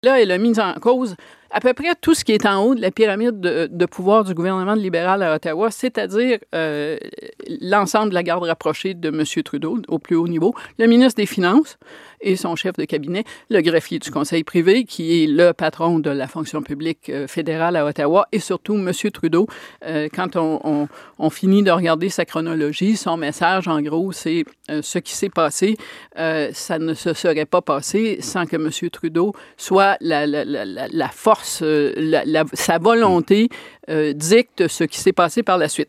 Là, elle a mis en cause à peu près tout ce qui est en haut de la pyramide de pouvoir du gouvernement libéral à Ottawa, c'est-à-dire l'ensemble de la garde rapprochée de M. Trudeau au plus haut niveau, le ministre des Finances et son chef de cabinet, le greffier du Conseil privé, qui est le patron de la fonction publique fédérale à Ottawa, et surtout M. Trudeau. Quand on finit de regarder sa chronologie, son message, en gros, c'est ce qui s'est passé, ça ne se serait pas passé sans que M. Trudeau soit la force, sa volonté dicte ce qui s'est passé par la suite.